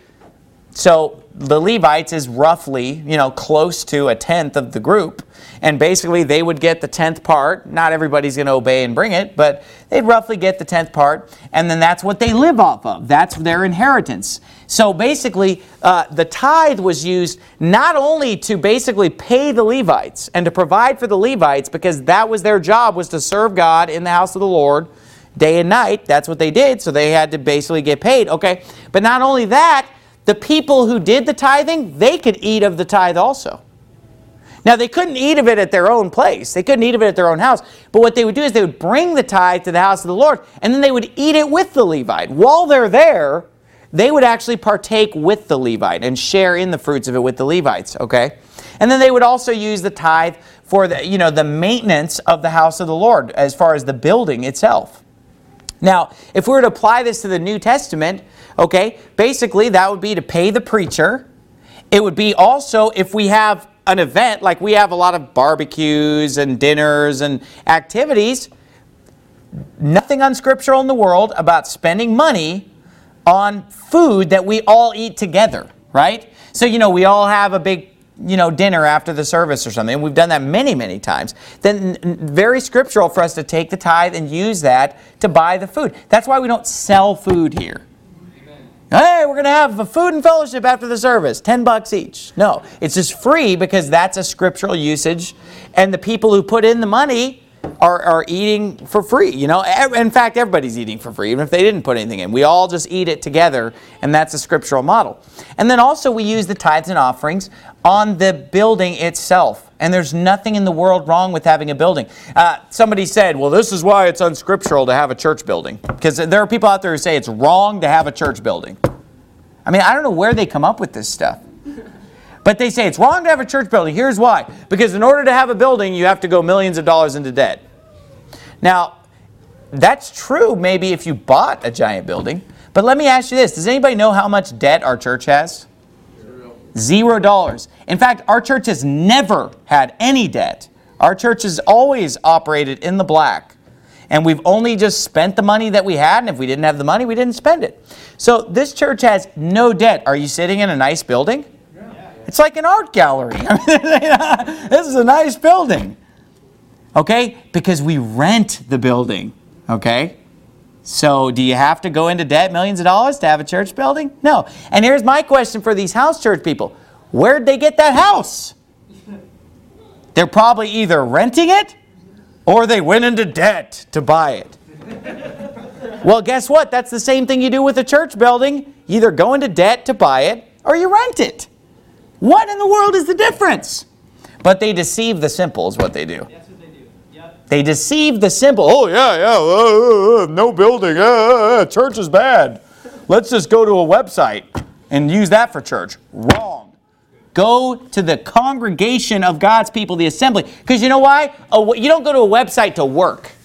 So the Levites is roughly, you know, close to a tenth of the group. And basically they would get the tenth part. Not everybody's going to obey and bring it, but they'd roughly get the tenth part. And then that's what they live off of. That's their inheritance. So basically uh, the tithe was used not only to basically pay the Levites and to provide for the Levites, because that was their job, was to serve God in the house of the Lord day and night. That's what they did. So they had to basically get paid. Okay. But not only that, the people who did the tithing, they could eat of the tithe also. Now, they couldn't eat of it at their own place. They couldn't eat of it at their own house. But what they would do is they would bring the tithe to the house of the Lord, and then they would eat it with the Levite. While they're there, they would actually partake with the Levite and share in the fruits of it with the Levites, okay? And then they would also use the tithe for the, you know, the maintenance of the house of the Lord as far as the building itself. Now, if we were to apply this to the New Testament, okay, basically that would be to pay the preacher. It would be also if we have an event, like we have a lot of barbecues and dinners and activities, nothing unscriptural in the world about spending money on food that we all eat together, right? So, you know, we all have a big, you know, dinner after the service or something. We've done that many, many times. Then very scriptural for us to take the tithe and use that to buy the food. That's why we don't sell food here. Hey, we're going to have a food and fellowship after the service, ten bucks each. No, it's just free because that's a scriptural usage. And the people who put in the money, are, are eating for free. You know, in fact, everybody's eating for free, even if they didn't put anything in. We all just eat it together, and that's a scriptural model. And then also we use the tithes and offerings on the building itself. And there's nothing in the world wrong with having a building. Uh, somebody said, well, this is why it's unscriptural to have a church building. Because there are people out there who say it's wrong to have a church building. I mean, I don't know where they come up with this stuff. But they say it's wrong to have a church building. Here's why. Because in order to have a building, you have to go millions of dollars into debt. Now, that's true maybe if you bought a giant building. But let me ask you this. Does anybody know how much debt our church has? Zero. Zero dollars. In fact, our church has never had any debt. Our church has always operated in the black. And we've only just spent the money that we had. And if we didn't have the money, we didn't spend it. So this church has no debt. Are you sitting in a nice building? It's like an art gallery. This is a nice building. Okay? Because we rent the building. Okay? So do you have to go into debt millions of dollars to have a church building? No. And here's my question for these house church people. Where'd they get that house? They're probably either renting it or they went into debt to buy it. Well, guess what? That's the same thing you do with a church building. You either go into debt to buy it or you rent it. What in the world is the difference? But they deceive the simple is what they do. That's what they do. Yep. They deceive the simple. Oh, yeah, yeah, uh, uh, no building. Uh, uh, church is bad. Let's just go to a website and use that for church. Wrong. Go to the congregation of God's people, the assembly. Because you know why? Oh, you don't go to a website to work.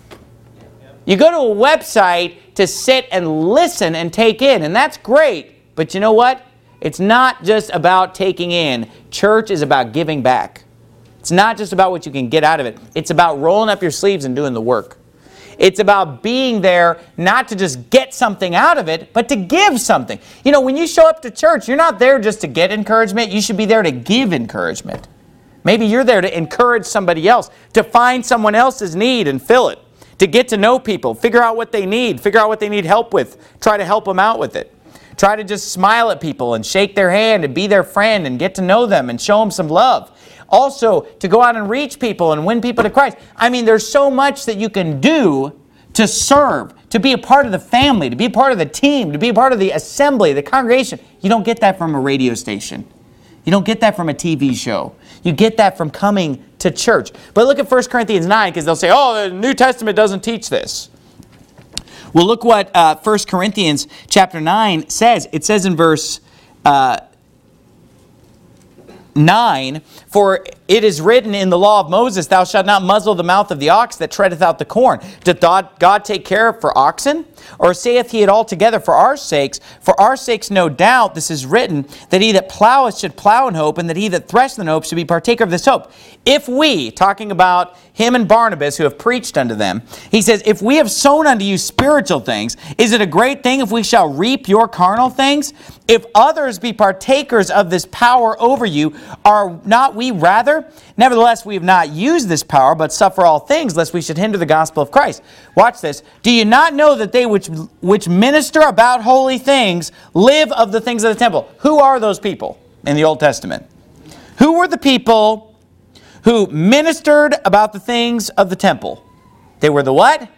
You go to a website to sit and listen and take in. And that's great. But you know what? It's not just about taking in. Church is about giving back. It's not just about what you can get out of it. It's about rolling up your sleeves and doing the work. It's about being there not to just get something out of it, but to give something. You know, when you show up to church, you're not there just to get encouragement. You should be there to give encouragement. Maybe you're there to encourage somebody else, to find someone else's need and fill it, to get to know people, figure out what they need, figure out what they need help with, try to help them out with it. Try to just smile at people and shake their hand and be their friend and get to know them and show them some love. Also, to go out and reach people and win people to Christ. I mean, there's so much that you can do to serve, to be a part of the family, to be a part of the team, to be a part of the assembly, the congregation. You don't get that from a radio station. You don't get that from a T V show. You get that from coming to church. But look at First Corinthians nine, because they'll say, oh, the New Testament doesn't teach this. Well, look what uh, First Corinthians chapter nine says. It says in verse uh, nine, for it is written in the law of Moses, thou shalt not muzzle the mouth of the ox that treadeth out the corn. Doth God take care for oxen? Or saith he it altogether for our sakes? For our sakes, no doubt, this is written, that he that ploweth should plow in hope, and that he that thresheth in hope should be partaker of this hope. If we, talking about him and Barnabas who have preached unto them, he says, if we have sown unto you spiritual things, is it a great thing if we shall reap your carnal things? If others be partakers of this power over you, are not we rather? Nevertheless, we have not used this power, but suffer all things, lest we should hinder the gospel of Christ. Watch this. Do you not know that they which, which minister about holy things live of the things of the temple? Who are those people in the Old Testament? Who were the people who ministered about the things of the temple? They were the what?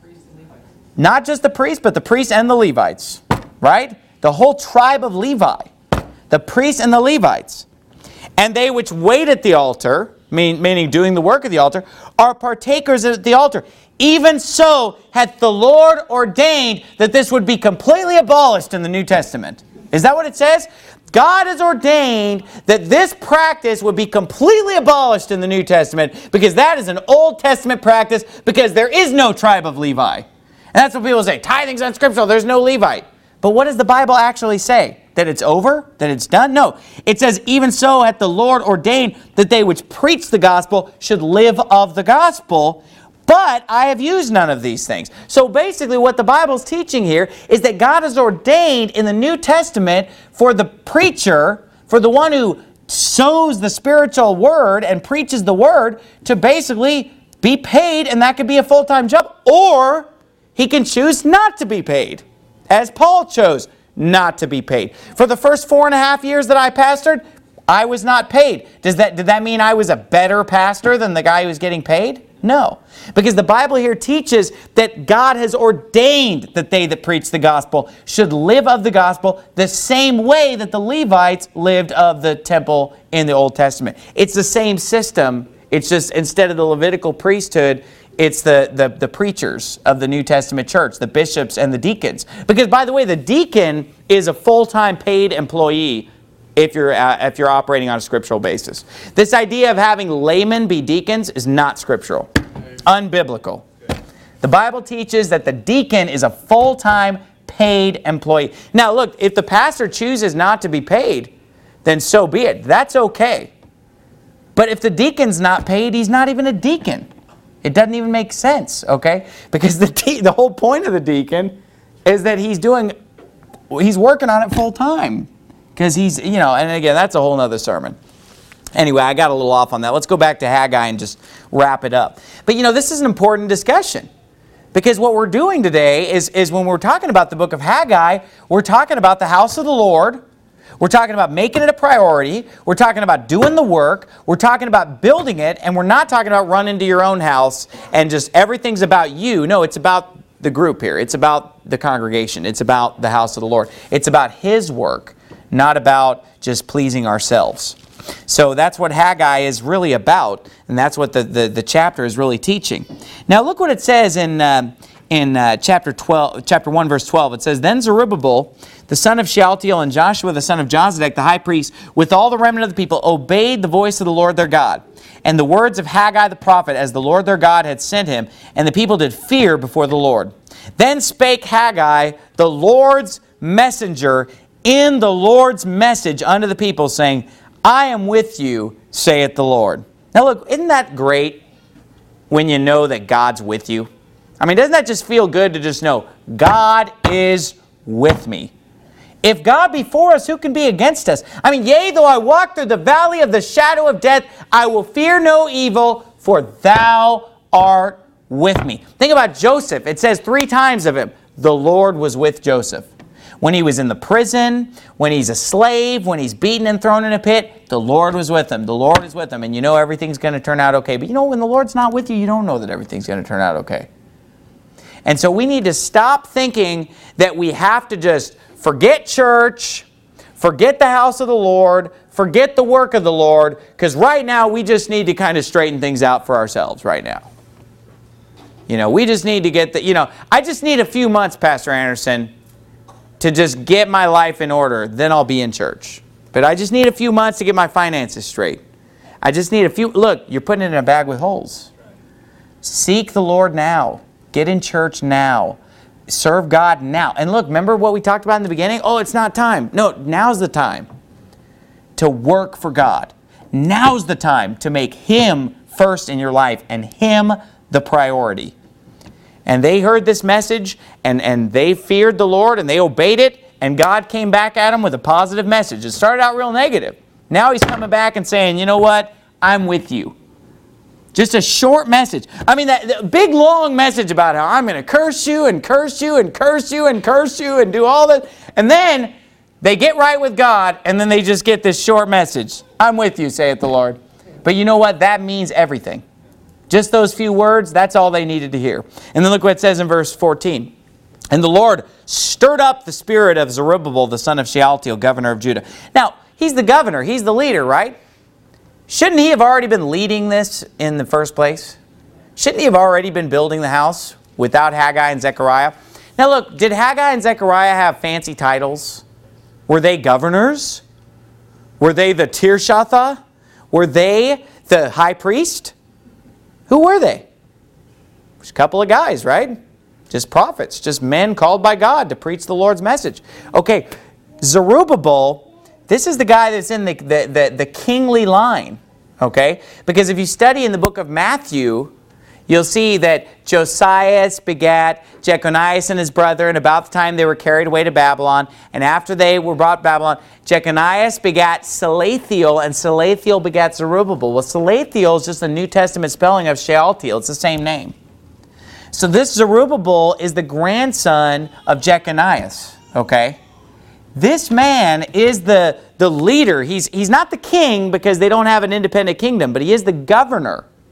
Not just the priests, but the priests and the Levites. Right? The whole tribe of Levi. The priests and the Levites. And they which wait at the altar, mean, meaning doing the work of the altar, are partakers at the altar. Even so hath the Lord ordained that this would be completely abolished in the New Testament. Is that what it says? God has ordained that this practice would be completely abolished in the New Testament because that is an Old Testament practice because there is no tribe of Levi. And that's what people say, tithing's unscriptural, there's no Levite. But what does the Bible actually say? That it's over? That it's done? No. It says, even so hath the Lord ordained that they which preach the gospel should live of the gospel. But I have used none of these things. So basically what the Bible's teaching here is that God has ordained in the New Testament for the preacher, for the one who sows the spiritual word and preaches the word, to basically be paid, and that could be a full-time job. Or he can choose not to be paid, as Paul chose not to be paid. For the first four and a half years that I pastored, I was not paid. Does that, did that mean I was a better pastor than the guy who was getting paid? No. Because the Bible here teaches that God has ordained that they that preach the gospel should live of the gospel the same way that the Levites lived of the temple in the Old Testament. It's the same system. It's just instead of the Levitical priesthood, it's the, the, the preachers of the New Testament church, the bishops and the deacons. Because, by the way, the deacon is a full-time paid employee if you're, uh, if you're operating on a scriptural basis. This idea of having laymen be deacons is not scriptural. Unbiblical. The Bible teaches that the deacon is a full-time paid employee. Now, look, if the pastor chooses not to be paid, then so be it. That's okay. But if the deacon's not paid, he's not even a deacon. It doesn't even make sense, okay? Because the de- the whole point of the deacon is that he's doing, he's working on it full time. Because he's, you know, and again, that's a whole other sermon. Anyway, I got a little off on that. Let's go back to Haggai and just wrap it up. But you know, this is an important discussion. Because what we're doing today is, is when we're talking about the book of Haggai, we're talking about the house of the Lord. We're talking about making it a priority. We're talking about doing the work. We're talking about building it. And we're not talking about running to your own house and just everything's about you. No, it's about the group here. It's about the congregation. It's about the house of the Lord. It's about His work, not about just pleasing ourselves. So that's what Haggai is really about. And that's what the, the, the chapter is really teaching. Now look what it says in... Uh, In uh, chapter twelve, chapter one, verse twelve, it says, Then Zerubbabel, the son of Shealtiel, and Joshua, the son of Jozadak, the high priest, with all the remnant of the people, obeyed the voice of the Lord their God, and the words of Haggai the prophet, as the Lord their God had sent him, and the people did fear before the Lord. Then spake Haggai, the Lord's messenger, in the Lord's message unto the people, saying, I am with you, saith the Lord. Now look, isn't that great when you know that God's with you? I mean, doesn't that just feel good to just know God is with me? If God be for us, who can be against us? I mean, yea, though I walk through the valley of the shadow of death, I will fear no evil, for thou art with me. Think about Joseph. It says three times of him, the Lord was with Joseph. When he was in the prison, when he's a slave, when he's beaten and thrown in a pit, the Lord was with him. The Lord is with him. And you know everything's going to turn out okay. But you know, when the Lord's not with you, you don't know that everything's going to turn out okay. And so we need to stop thinking that we have to just forget church, forget the house of the Lord, forget the work of the Lord, because right now we just need to kind of straighten things out for ourselves right now. You know, we just need to get the, you know, I just need a few months, Pastor Anderson, to just get my life in order. Then I'll be in church. But I just need a few months to get my finances straight. I just need a few, look, you're putting it in a bag with holes. Seek the Lord now. Get in church now. Serve God now. And look, remember what we talked about in the beginning? Oh, it's not time. No, now's the time to work for God. Now's the time to make Him first in your life and Him the priority. And they heard this message and, and they feared the Lord and they obeyed it, and God came back at them with a positive message. It started out real negative. Now He's coming back and saying, you know what? I'm with you. Just a short message. I mean, that, that big, long message about how I'm going to curse you and curse you and curse you and curse you and do all that. And then they get right with God, and then they just get this short message. I'm with you, saith the Lord. But you know what? That means everything. Just those few words, that's all they needed to hear. And then look what it says in verse fourteen. And the Lord stirred up the spirit of Zerubbabel, the son of Shealtiel, governor of Judah. Now, he's the governor. He's the leader, right? Shouldn't he have already been leading this in the first place? Shouldn't he have already been building the house without Haggai and Zechariah? Now look, did Haggai and Zechariah have fancy titles? Were they governors? Were they the Tirshatha? Were they the high priest? Who were they? Just a couple of guys, right? Just prophets, just men called by God to preach the Lord's message. Okay, Zerubbabel, this is the guy that's in the, the, the, the kingly line, okay? Because if you study in the book of Matthew, you'll see that Josias begat Jeconias and his brother, and about the time they were carried away to Babylon. And after they were brought to Babylon, Jeconias begat Salathiel, and Salathiel begat Zerubbabel. Well, Salathiel is just a New Testament spelling of Shealtiel. It's the same name. So this Zerubbabel is the grandson of Jeconias, okay? This man is the, the leader. He's, he's not the king because they don't have an independent kingdom, but he is the governor.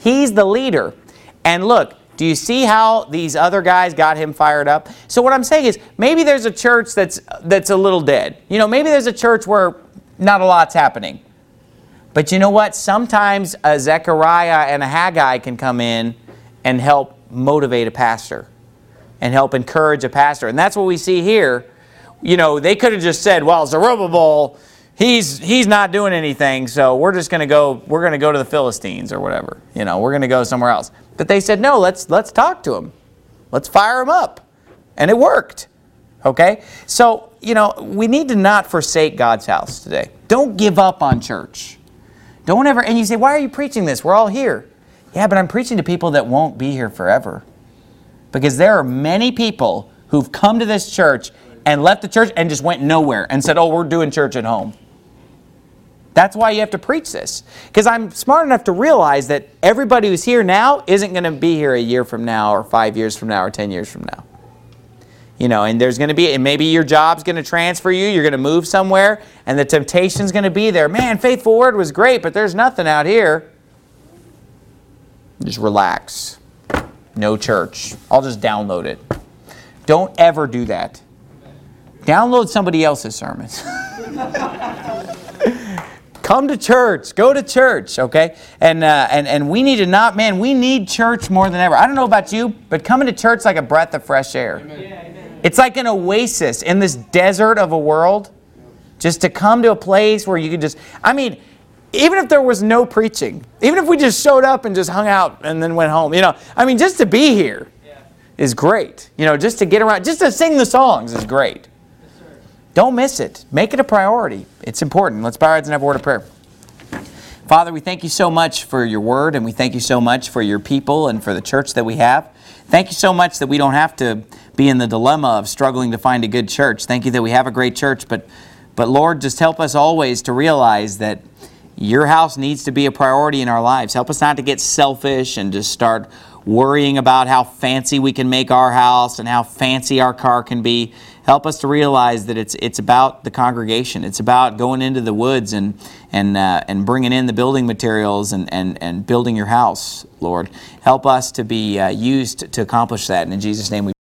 He's the leader. And look, do you see how these other guys got him fired up? So what I'm saying is, maybe there's a church that's that's a little dead. You know, maybe there's a church where not a lot's happening. But you know what? Sometimes a Zechariah and a Haggai can come in and help motivate a pastor and help encourage a pastor. And that's what we see here. You know, they could have just said, well, Zerubbabel, he's he's not doing anything, so we're just going to go we're going to go to the Philistines or whatever. You know, we're going to go somewhere else. But they said, no, let's let's talk to him. Let's fire him up. And it worked. Okay? So, you know, we need to not forsake God's house today. Don't give up on church. Don't ever, and you say, why are you preaching this? We're all here. Yeah, but I'm preaching to people that won't be here forever. Because there are many people who've come to this church and left the church and just went nowhere and said, oh, we're doing church at home. That's why you have to preach this. Because I'm smart enough to realize that everybody who's here now isn't going to be here a year from now or five years from now or ten years from now. You know, and there's going to be, and maybe your job's going to transfer you, you're going to move somewhere, and the temptation's going to be there. Man, Faithful Word was great, but there's nothing out here. Just relax. No church. I'll just download it. Don't ever do that. Download somebody else's sermons. Come to church. Go to church, okay? And, uh, and, and we need to not, man, we need church more than ever. I don't know about you, but coming to church is like a breath of fresh air. Amen. It's like an oasis in this desert of a world. Just to come to a place where you could just, I mean, even if there was no preaching, even if we just showed up and just hung out and then went home, you know, I mean, just to be here yeah. is great. You know, just to get around, just to sing the songs is great. Yes, don't miss it. Make it a priority. It's important. Let's bow our heads and have a word of prayer. Father, we thank you so much for your word, and we thank you so much for your people and for the church that we have. Thank you so much that we don't have to be in the dilemma of struggling to find a good church. Thank you that we have a great church, but, but Lord, just help us always to realize that your house needs to be a priority in our lives. Help us not to get selfish and just start worrying about how fancy we can make our house and how fancy our car can be. Help us to realize that it's it's about the congregation. It's about going into the woods and and uh, and bringing in the building materials and, and, and building your house, Lord. Help us to be uh, used to accomplish that. And in Jesus' name we